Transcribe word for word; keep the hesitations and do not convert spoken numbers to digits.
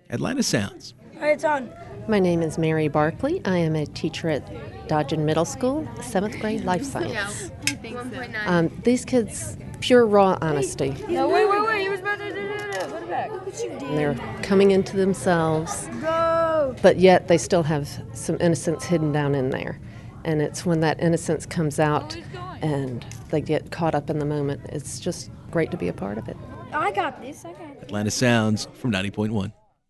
Atlanta Sounds. All right, it's on. My name is Mary Barkley. I am a teacher at Dodgen Middle School, seventh grade life science. Um, these kids, pure raw honesty. No, wait, wait, wait. He was about to do it. Put it back. Look what you did. And they're coming into themselves, Go. but yet they still have some innocence hidden down in there. And it's when that innocence comes out and they get caught up in the moment. It's just great to be a part of it. I got this. I got it. Atlanta Sounds from ninety point one.